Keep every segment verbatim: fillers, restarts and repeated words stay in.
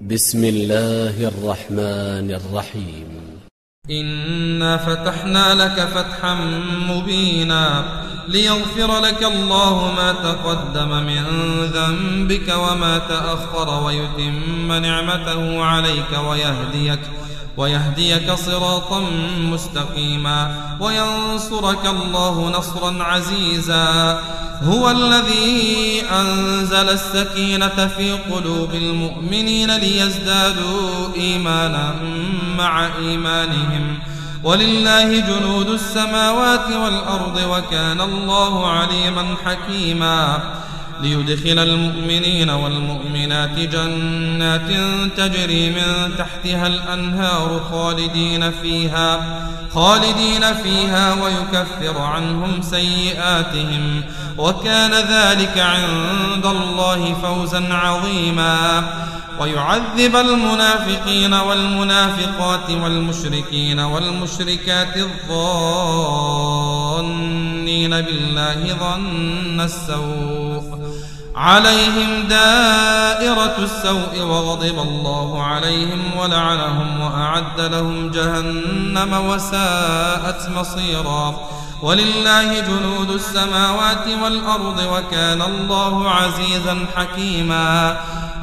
بسم الله الرحمن الرحيم. إنا فتحنا لك فتحا مبينا ليغفر لك الله ما تقدم من ذنبك وما تأخر ويتم نعمته عليك ويهديك ويهديك صراطا مستقيما وينصرك الله نصرا عزيزا. هو الذي أنزل السكينة في قلوب المؤمنين ليزدادوا إيمانا مع إيمانهم ولله جنود السماوات والأرض وكان الله عليما حكيما. ليدخل المؤمنين والمؤمنات جنات تجري من تحتها الأنهار خالدين فيها خالدين فيها ويكفر عنهم سيئاتهم وكان ذلك عند الله فوزا عظيما. ويعذب المنافقين والمنافقات والمشركين والمشركات الظانين بالله ظن السوء عليهم دائرة السوء وغضب الله عليهم ولعنهم وأعد لهم جهنم وساءت مصيرا. ولله جنود السماوات والأرض وكان الله عزيزا حكيما.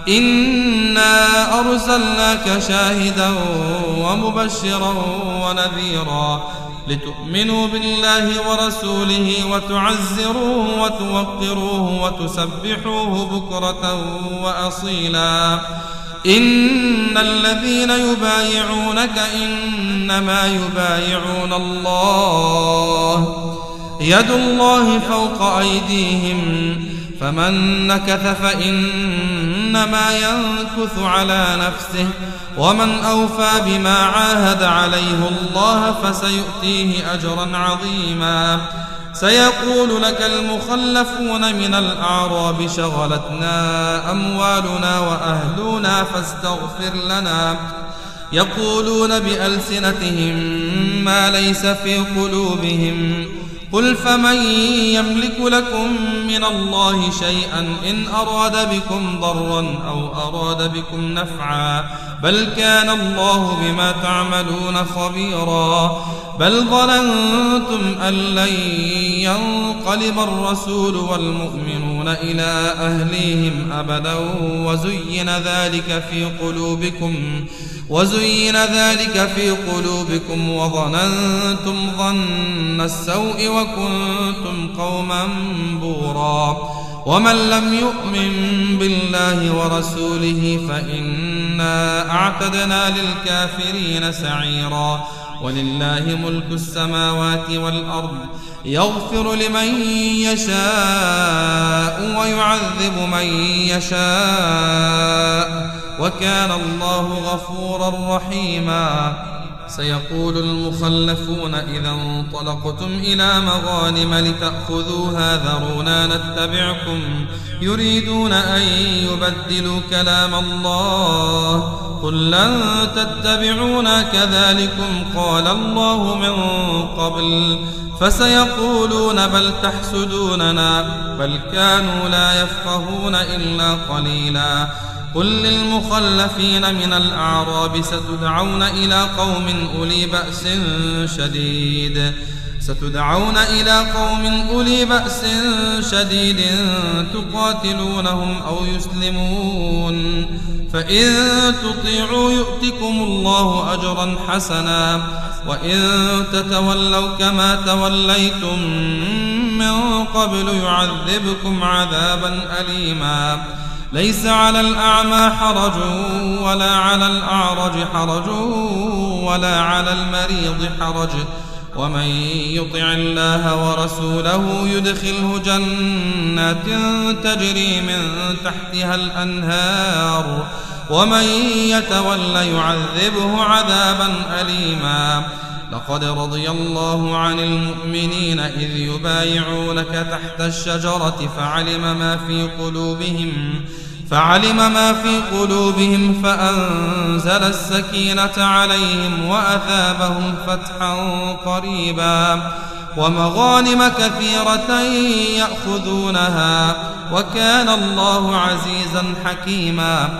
إنا أرسلناك شاهدا ومبشرا ونذيرا لتؤمنوا بالله ورسوله وتعزروه وتوقروه وتسبحوه بكرة وأصيلا. إن الذين يبايعونك إنما يبايعون الله يد الله فوق أيديهم فمن نكث فإنما ينكث على نفسه ومن أوفى بما عاهد عليه الله فسيؤتيه أجرا عظيما. سيقول لك المخلفون من الأعراب شغلتنا أموالنا وأهلنا فاستغفر لنا يقولون بألسنتهم ما ليس في قلوبهم قل فمن يملك لكم من الله شيئا إن أراد بكم ضرا أو أراد بكم نفعا بل كان الله بما تعملون خبيرا. بل ظننتم أن لن ينقلب الرسول والمؤمنون إلى أهليهم أبدا وزين ذلك في قلوبكم وزين ذلك في قلوبكم وظننتم ظن السوء وكنتم قوما بورا. ومن لم يؤمن بالله ورسوله فإنا أعتدنا للكافرين سعيرا. ولله ملك السماوات والأرض يغفر لمن يشاء ويعذب من يشاء وكان الله غفورا رحيما. سيقول المخلفون إذا انطلقتم إلى مغانم لتأخذوها ذرونا نتبعكم يريدون أن يبدلوا كلام الله قل لن تتبعونا كذلكم قال الله من قبل فسيقولون بل تحسدوننا بل كانوا لا يفقهون إلا قليلا. قل للمخلفين من الأعراب ستدعون إلى قوم أولي بأس شديد ستدعون إلى قوم أولي بأس شديد تقاتلونهم أو يسلمون فإن تطيعوا يؤتكم الله أجرا حسنا وإن تتولوا كما توليتم من قبل يعذبكم عذابا أليما. ليس على الأعمى حرج ولا على الأعرج حرج ولا على المريض حرج ومن يطع الله ورسوله يدخله جنات تجري من تحتها الأنهار ومن يتول يعذبه عذابا أليما. لقد رضي الله عن المؤمنين إذ يبايعونك تحت الشجرة فعلم ما في قلوبهم فعلم ما في قلوبهم فأنزل السكينة عليهم وأثابهم فتحا قريبا ومغانم كثيرة يأخذونها وكان الله عزيزا حكيما.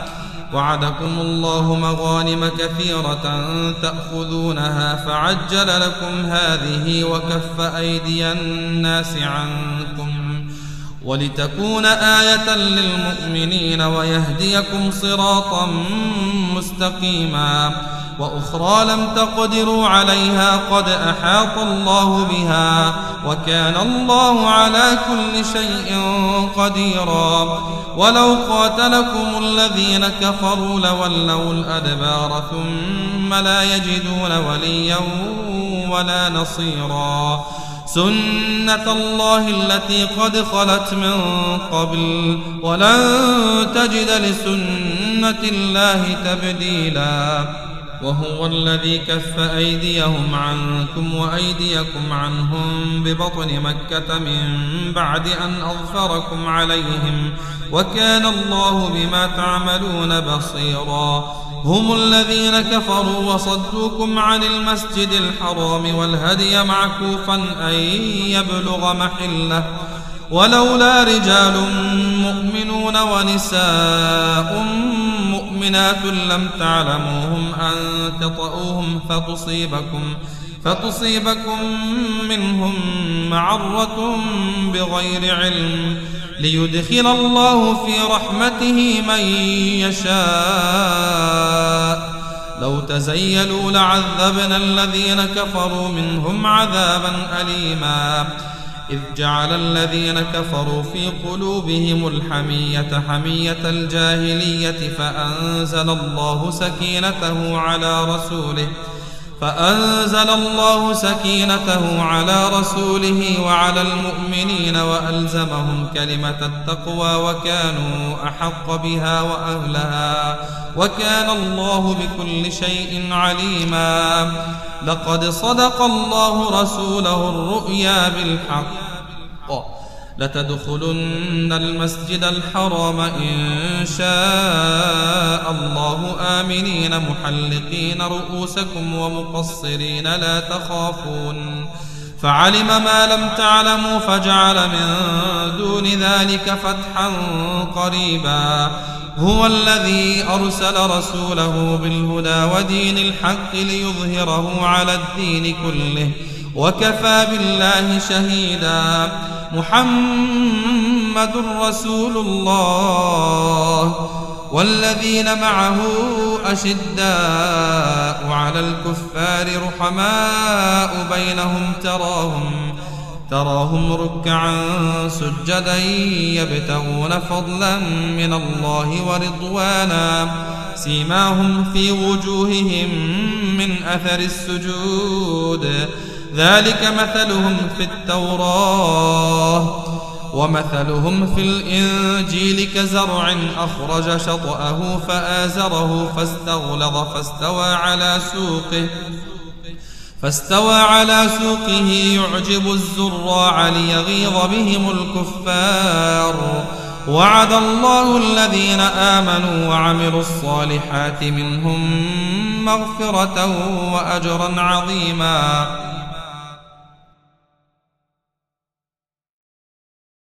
وعدكم الله مغانم كثيرة تأخذونها فعجل لكم هذه وكف أيدي الناس عنكم ولتكون آية للمؤمنين ويهديكم صراطا مستقيما وأخرى لم تقدروا عليها قد أحاط الله بها وكان الله على كل شيء قديرا ولو قاتلكم الذين كفروا لولوا الأدبار ثم لا يجدون وليا ولا نصيرا سنة الله التي قد خلت من قبل ولن تجد لسنة الله تبديلا وهو الذي كف أيديهم عنكم وأيديكم عنهم ببطن مكة من بعد أن أظفركم عليهم وكان الله بما تعملون بصيرا هم الذين كفروا وصدوكم عن المسجد الحرام والهدي معكوفا أن يبلغ محله ولولا رجال مؤمنون ونساء مؤمنات لم تعلموهم أن تطؤوهم فتصيبكم فتصيبكم منهم معرة بغير علم ليدخل الله في رحمته من يشاء لو تزيلوا لعذبنا الذين كفروا منهم عذابا أليما إذ جعل الذين كفروا في قلوبهم الحمية حمية الجاهلية فأنزل الله سكينته على رسوله فأنزل الله سكينته على رسوله وعلى المؤمنين وألزمهم كلمة التقوى وكانوا أحق بها وأهلها وكان الله بكل شيء عليما لقد صدق الله رسوله الرؤيا بالحق لتدخلن المسجد الحرام إن شاء الله آمنين محلقين رؤوسكم ومقصرين لا تخافون فعلم ما لم تعلموا فجعل من دون ذلك فتحا قريبا هو الذي أرسل رسوله بالهدى ودين الحق ليظهره على الدين كله وكفى بالله شهيدا محمد رسول الله والذين معه أشداء على الكفار رحماء بينهم تراهم تراهم ركعا سجدا يبتغون فضلا من الله ورضوانا سيماهم في وجوههم من أثر السجود ذلك مثلهم في التوراة ومثلهم في الإنجيل كزرع أخرج شطأه فآزره فاستغلظ فاستوى على سوقه فاستوى على سوقه يعجب الزراع ليغيظ بهم الكفار وعد الله الذين آمنوا وعملوا الصالحات منهم مغفرة وأجرا عظيما